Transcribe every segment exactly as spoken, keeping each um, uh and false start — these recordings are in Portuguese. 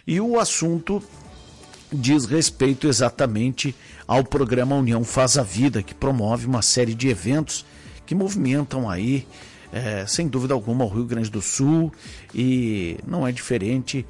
E o assunto diz respeito exatamente ao programa União Faz a Vida, que promove uma série de eventos que movimentam aí, é, sem dúvida alguma, o Rio Grande do Sul, e não é diferente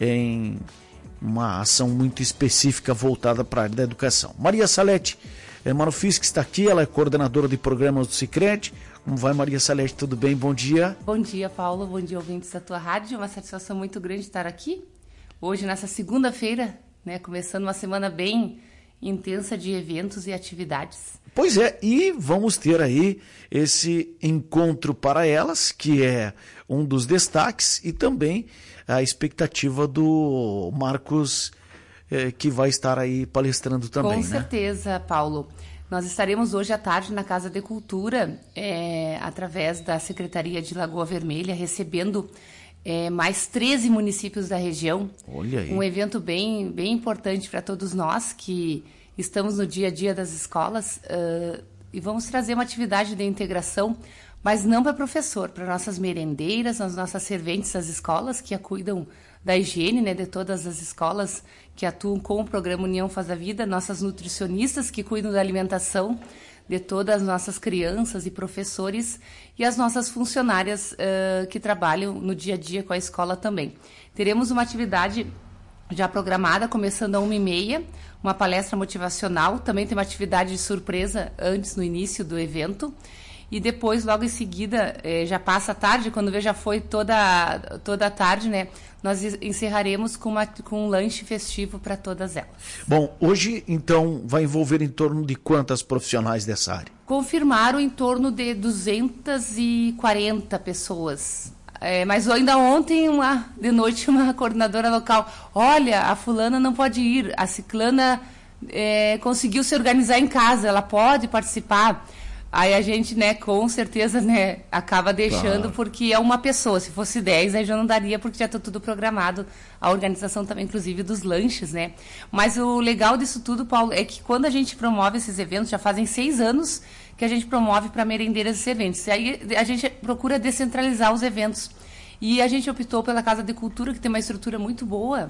em uma ação muito específica voltada para a área da educação. Maria Salete é, Manufis, que está aqui, ela é coordenadora de programas do Sicredi. Como vai, Maria Salete? Tudo bem? Bom dia. Bom dia, Paulo. Bom dia, ouvintes da tua rádio. É uma satisfação muito grande estar aqui hoje, nessa segunda-feira, né, começando uma semana bem intensa de eventos e atividades. Pois é, e vamos ter aí esse encontro para elas, que é um dos destaques, e também a expectativa do Marcos, eh, que vai estar aí palestrando também. Com né? certeza, Paulo. Nós estaremos hoje à tarde na Casa de Cultura, é, através da Secretaria de Lagoa Vermelha, recebendo é, mais treze municípios da região. Olha aí. Um evento bem, bem importante para todos nós que estamos no dia a dia das escolas, uh, e vamos trazer uma atividade de integração, mas não para professor, para nossas merendeiras, as nossas serventes das escolas, que cuidam da higiene, né, de todas as escolas que atuam com o programa União Faz a Vida, nossas nutricionistas que cuidam da alimentação de todas as nossas crianças e professores, e as nossas funcionárias uh, que trabalham no dia a dia com a escola também. Teremos uma atividade já programada, começando às uma e meia, uma palestra motivacional, também tem uma atividade de surpresa antes, no início do evento, e depois, logo em seguida, eh, já passa a tarde, quando vê já foi toda, toda a tarde, né? Nós encerraremos com, uma, com um lanche festivo para todas elas. Bom, hoje, então, vai envolver em torno de quantas profissionais dessa área? Confirmaram em torno de duzentas e quarenta pessoas. É, mas ainda ontem, uma, de noite, uma coordenadora local, olha, a fulana não pode ir, a ciclana é, conseguiu se organizar em casa, ela pode participar. Aí a gente, né, com certeza, né, acaba deixando, claro, porque é uma pessoa. Se fosse dez, aí já não daria, porque já está tudo programado. A organização também, inclusive, dos lanches, né? Mas o legal disso tudo, Paulo, é que quando a gente promove esses eventos, já fazem seis anos que a gente promove para merendeiras e serventes. Aí a gente procura descentralizar os eventos. E a gente optou pela Casa de Cultura, que tem uma estrutura muito boa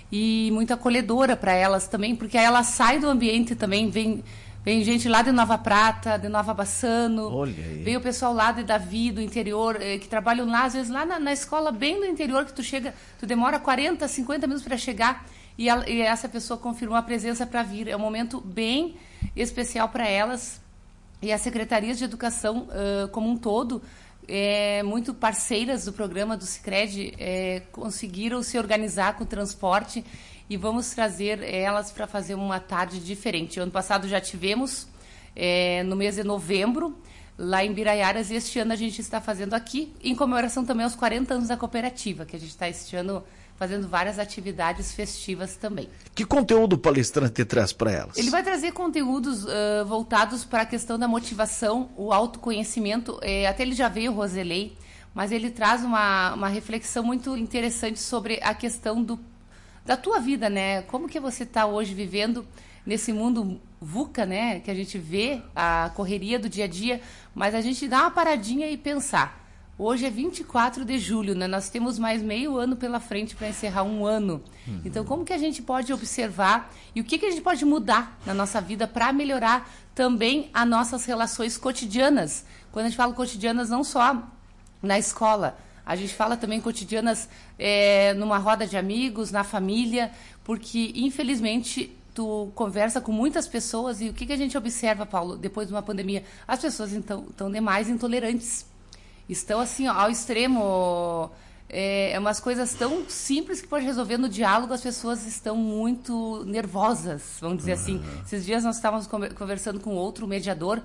e muito acolhedora para elas também, porque aí ela sai do ambiente também, vem... Vem gente lá de Nova Prata, de Nova Bassano. Olha aí. Vem o pessoal lá de Davi, do interior, eh, que trabalham lá, às vezes lá na, na escola, bem do interior, que tu chega, tu demora quarenta, cinquenta minutos para chegar, e, ela, e essa pessoa confirmou a presença para vir. É um momento bem especial para elas. E as secretarias de educação, uh, como um todo, é, muito parceiras do programa do Sicredi, é, conseguiram se organizar com o transporte, e vamos trazer elas para fazer uma tarde diferente. Ano passado já tivemos, é, no mês de novembro, lá em Biraiaras, e este ano a gente está fazendo aqui, em comemoração também aos quarenta anos da cooperativa, que a gente está este ano fazendo várias atividades festivas também. Que conteúdo o palestrante traz para elas? Ele vai trazer conteúdos uh, voltados para a questão da motivação, o autoconhecimento, é, até ele já veio, Roselei, mas ele traz uma, uma reflexão muito interessante sobre a questão do da tua vida, né? Como que você está hoje vivendo nesse mundo VUCA, né? Que a gente vê a correria do dia a dia, mas a gente dá uma paradinha e pensar. Hoje é vinte e quatro de julho, né? Nós temos mais meio ano pela frente para encerrar um ano. Uhum. Então, como que a gente pode observar e o que, que a gente pode mudar na nossa vida para melhorar também as nossas relações cotidianas? Quando a gente fala cotidianas, não só na escola, a gente fala também cotidianas é, numa roda de amigos, na família, porque, infelizmente, tu conversa com muitas pessoas e o que, que a gente observa, Paulo, depois de uma pandemia? As pessoas então, estão demais intolerantes. Estão, assim, ó, ao extremo. É, é umas coisas tão simples que pode resolver no diálogo, as pessoas estão muito nervosas, vamos dizer uhum. assim. Esses dias nós estávamos conversando com outro mediador,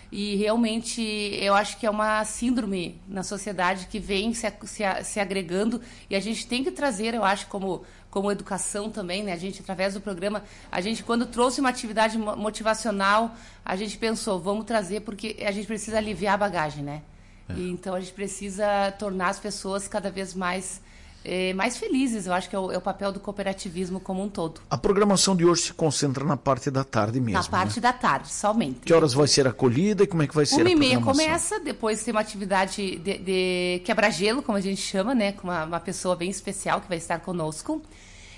e realmente eu acho que é uma síndrome na sociedade que vem se, se, se agregando, e a gente tem que trazer, eu acho, como, como educação também, né? A gente, através do programa, a gente, quando trouxe uma atividade motivacional, a gente pensou, vamos trazer, porque a gente precisa aliviar a bagagem, né? É. E, então a gente precisa tornar as pessoas cada vez mais... É, mais felizes, eu acho que é o, é o papel do cooperativismo como um todo. A programação de hoje se concentra na parte da tarde mesmo, Na parte né? da tarde, somente. Que horas vai ser acolhida e como é que vai ser a Uma e programação? meia começa, depois tem uma atividade de, de quebra-gelo, como a gente chama, né? Com uma, uma pessoa bem especial que vai estar conosco.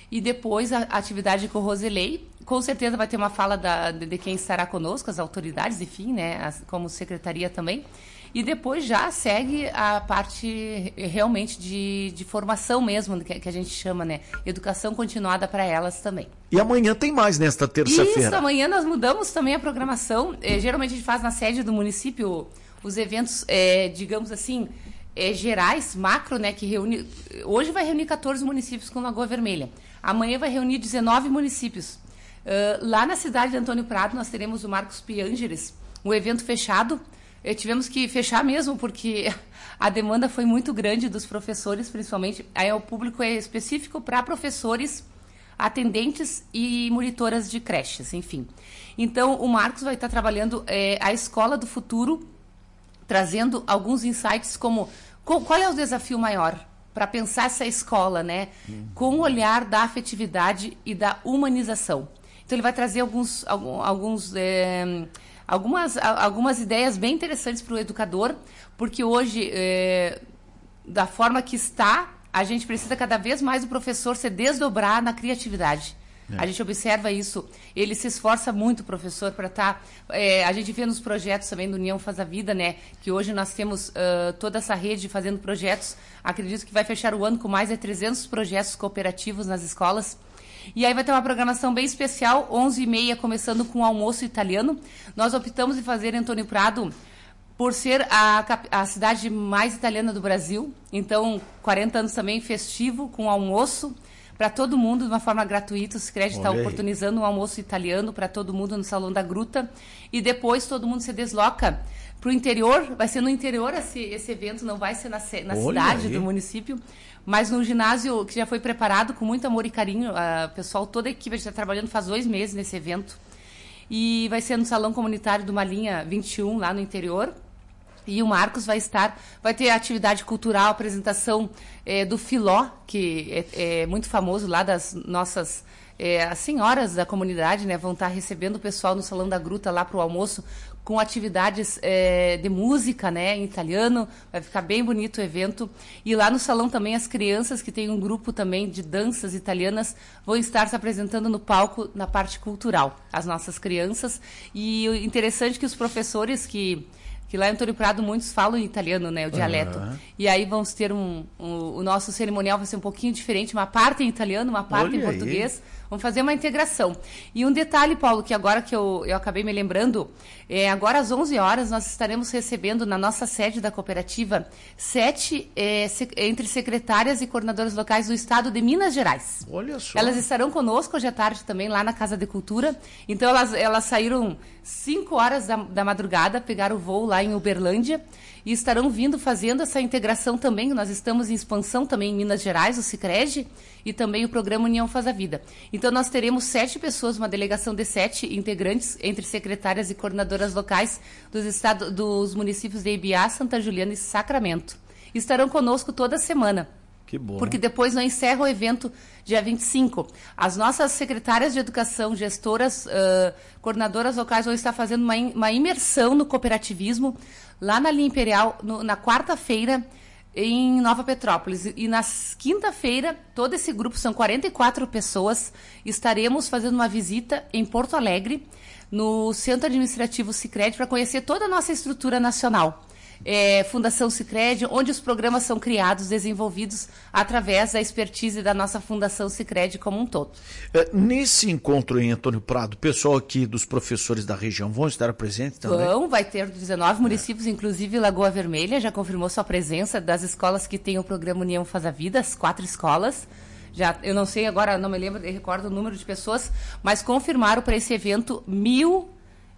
E depois a atividade com o Roselei. Com certeza vai ter uma fala da, de, de quem estará conosco, as autoridades, enfim, né, as, como secretaria também. E depois já segue a parte realmente de, de formação mesmo, que, que a gente chama, né? Educação continuada para elas também. E amanhã tem mais nesta terça-feira. Isso, amanhã nós mudamos também a programação. É, geralmente a gente faz na sede do município os eventos, é, digamos assim, é, gerais, macro, né? Que reúne. Hoje vai reunir quatorze municípios com Lagoa Vermelha. Amanhã vai reunir dezenove municípios. Uh, lá na cidade de Antônio Prado, nós teremos o Marcos Piangeres, um evento fechado. E tivemos que fechar mesmo, porque a demanda foi muito grande dos professores, principalmente. Aí o público é específico para professores, atendentes e monitoras de creches, enfim. Então, o Marcos vai estar trabalhando é, a Escola do Futuro, trazendo alguns insights como qual é o desafio maior para pensar essa escola, né? Uhum. Com o olhar da afetividade e da humanização. Então, ele vai trazer alguns, alguns, é, algumas, algumas ideias bem interessantes para o educador, porque hoje, é, da forma que está, a gente precisa cada vez mais do professor se desdobrar na criatividade. É. A gente observa isso. Ele se esforça muito, professor, para estar... Tá, é, a gente vê nos projetos também do União Faz a Vida, né? Que hoje nós temos uh, toda essa rede fazendo projetos. Acredito que vai fechar o ano com mais de trezentos projetos cooperativos nas escolas. E aí vai ter uma programação bem especial, onze e meia, começando com o almoço italiano. Nós optamos em fazer Antônio Prado por ser a, a cidade mais italiana do Brasil. Então, quarenta anos também festivo, com almoço para todo mundo, de uma forma gratuita. O Sicredi está oportunizando um almoço italiano para todo mundo no Salão da Gruta. E depois todo mundo se desloca para o interior. Vai ser no interior esse, esse evento, não vai ser na, na cidade aí do município. Mas no ginásio que já foi preparado com muito amor e carinho. O pessoal, toda a equipe está trabalhando faz dois meses nesse evento. E vai ser no Salão Comunitário do Malinha vinte e um, lá no interior. E o Marcos vai estar, vai ter atividade cultural, apresentação é, do Filó, que é, é muito famoso lá das nossas... É, as senhoras da comunidade, né, vão estar recebendo o pessoal no Salão da Gruta lá para o almoço, com atividades é, de música, né, em italiano. Vai ficar bem bonito o evento. E lá no salão também as crianças, que tem um grupo também de danças italianas, vão estar se apresentando no palco na parte cultural, as nossas crianças. E o interessante é que os professores que... que lá em Antônio Prado muitos falam italiano, né, o dialeto. Uhum. E aí vamos ter um, um... O nosso cerimonial vai ser um pouquinho diferente, uma parte em italiano, uma parte Olha em português. Aí. Vamos fazer uma integração. E um detalhe, Paulo, que agora que eu, eu acabei me lembrando, é, agora às onze horas nós estaremos recebendo na nossa sede da cooperativa sete é, sec, entre secretárias e coordenadoras locais do estado de Minas Gerais. Olha só. Elas estarão conosco hoje à tarde também lá na Casa de Cultura. Então elas, elas saíram cinco horas da, da madrugada, pegaram o voo lá em Uberlândia e estarão vindo fazendo essa integração também. Nós estamos em expansão também em Minas Gerais, o Sicredi, e também o programa União Faz a Vida. Então nós teremos sete pessoas, uma delegação de sete integrantes, entre secretárias e coordenadoras locais dos, estados, dos municípios de Ibiá, Santa Juliana e Sacramento. Estarão conosco toda semana. Que bom. Porque depois não encerra o evento dia vinte e cinco. As nossas secretárias de educação, gestoras, uh, coordenadoras locais vão estar fazendo uma, uma imersão no cooperativismo lá na linha Imperial, no, na quarta-feira, em Nova Petrópolis. E na quinta-feira, todo esse grupo, são quarenta e quatro pessoas, estaremos fazendo uma visita em Porto Alegre, no Centro Administrativo Sicredi, para conhecer toda a nossa estrutura nacional. É, Fundação Sicredi, onde os programas são criados, desenvolvidos através da expertise da nossa Fundação Sicredi como um todo. É, nesse encontro em Antônio Prado, o pessoal aqui dos professores da região vão estar presentes também? Vão, vai ter dezenove municípios, é. inclusive Lagoa Vermelha já confirmou sua presença, das escolas que têm o programa União Faz a Vida, as quatro escolas. Já, eu não sei agora, não me lembro, eu recordo o número de pessoas, mas confirmaram para esse evento mil...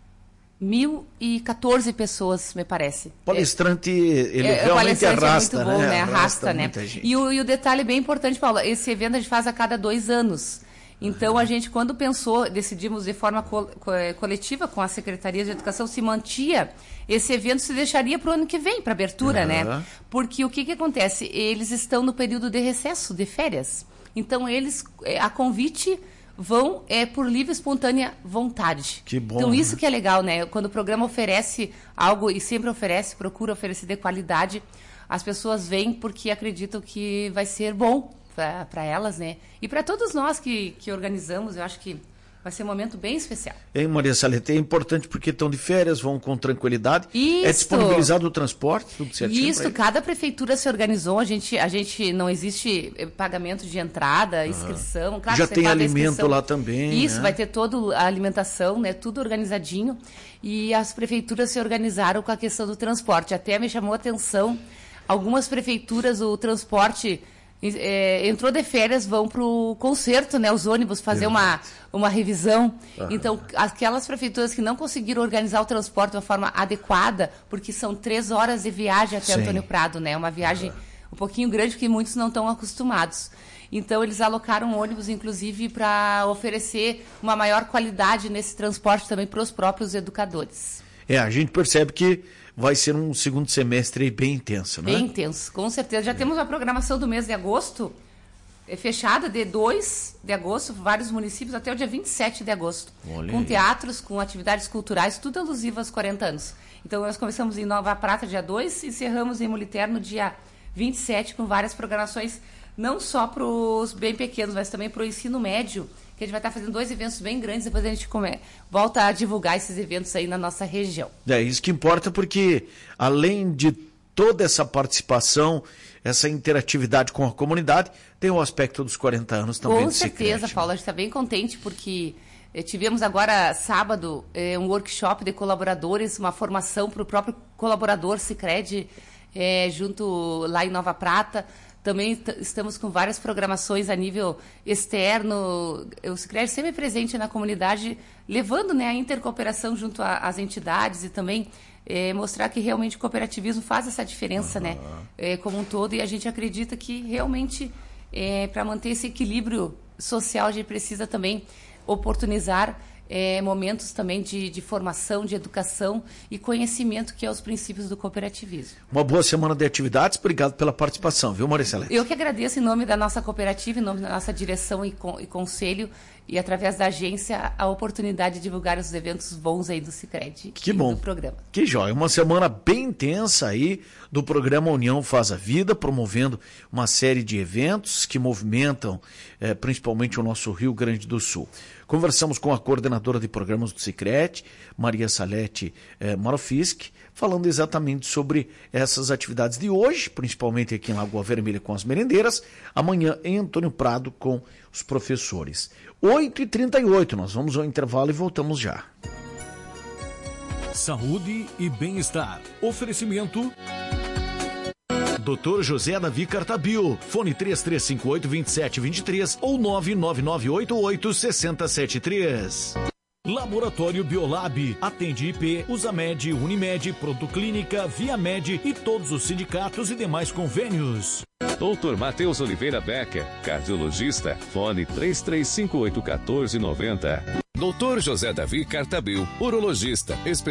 Mil e quatorze pessoas, me parece. Palestrante, ele é, realmente arrasta, é muito bom, né? né? Arrasta, arrasta né? E o, e o detalhe bem importante, Paulo, esse evento a gente faz a cada dois anos. Então, uhum. a gente, quando pensou, decidimos de forma co co coletiva com a Secretaria de Educação, se mantia, esse evento se deixaria para o ano que vem, para abertura, uhum. né? Porque o que, que acontece? Eles estão no período de recesso, de férias. Então, eles, a convite... vão é, por livre e espontânea vontade. Que bom. Então, isso que é legal, né? Quando o programa oferece algo, e sempre oferece, procura oferecer de qualidade, as pessoas vêm porque acreditam que vai ser bom. para elas, né? E para todos nós que, que organizamos, eu acho que vai ser um momento bem especial. Hein, Maria Salete, é importante porque estão de férias, vão com tranquilidade. Isso. É disponibilizado o transporte, tudo certinho? Isso, cada prefeitura se organizou, a gente, a gente não existe pagamento de entrada, inscrição. Claro, já você tem paga a alimento inscrição. lá também. Isso, né? vai ter toda a alimentação, né? Tudo organizadinho. E as prefeituras se organizaram com a questão do transporte. Até me chamou a atenção, algumas prefeituras, o transporte... É, entrou de férias, vão para o concerto, né, os ônibus, fazer uma, uma revisão. Uhum. Então, aquelas prefeituras que não conseguiram organizar o transporte de uma forma adequada, porque são três horas de viagem até Sim. Antônio Prado, né, uma viagem uhum. um pouquinho grande, que muitos não estão acostumados. Então, eles alocaram ônibus, inclusive, para oferecer uma maior qualidade nesse transporte também para os próprios educadores. É, a gente percebe que vai ser um segundo semestre bem intenso, né? Bem intenso, com certeza. Já é. temos a programação do mês de agosto é, fechada, de dois de agosto, vários municípios, até o dia vinte e sete de agosto. Olha com aí. Teatros, com atividades culturais, tudo alusivo aos quarenta anos. Então, nós começamos em Nova Prata, dia dois, e encerramos em Moliterno, no dia vinte e sete, com várias programações, não só para os bem pequenos, mas também para o ensino médio, que a gente vai estar fazendo dois eventos bem grandes, depois a gente come... volta a divulgar esses eventos aí na nossa região. É isso que importa, porque além de toda essa participação, essa interatividade com a comunidade, tem o aspecto dos quarenta anos também. Com certeza, Sicredi, Paulo, né? a gente está bem contente, porque eh, tivemos agora, sábado, eh, um workshop de colaboradores, uma formação para o próprio colaborador Sicredi, eh, junto lá em Nova Prata. Também t- estamos com várias programações a nível externo. O Sicredi sempre presente na comunidade, levando, né, a intercooperação junto às entidades e também é, mostrar que realmente o cooperativismo faz essa diferença, uhum. né, é, como um todo. E a gente acredita que realmente, é, para manter esse equilíbrio social, a gente precisa também oportunizar É, momentos também de, de formação, de educação e conhecimento, que é os princípios do cooperativismo. Uma boa semana de atividades, obrigado pela participação, viu, Maria Salete? Eu que agradeço em nome da nossa cooperativa, em nome da nossa direção e, con- e conselho, e através da agência, a oportunidade de divulgar os eventos bons aí do Sicredi que e bom. do programa. Que jóia, uma semana bem intensa aí do programa União Faz a Vida, promovendo uma série de eventos que movimentam eh, principalmente o nosso Rio Grande do Sul. Conversamos com a coordenadora de programas do Sicredi, Maria Salete eh, Marofisk, falando exatamente sobre essas atividades de hoje, principalmente aqui em Lagoa Vermelha com as merendeiras, amanhã em Antônio Prado com os professores. oito e trinta e oito, nós vamos ao intervalo e voltamos já. Saúde e bem-estar. Oferecimento... doutor José Davi Cartabio, fone três três cinco oito, dois sete dois três ou nove nove nove oito oito seis zero sete três. Laboratório Biolab, atende I P, Usamed, Unimed, Pronto Clínica, Viamed e todos os sindicatos e demais convênios. doutor Matheus Oliveira Becker, cardiologista, fone três três cinco oito um quatro nove zero. doutor José Davi Cartabio, urologista, especialista.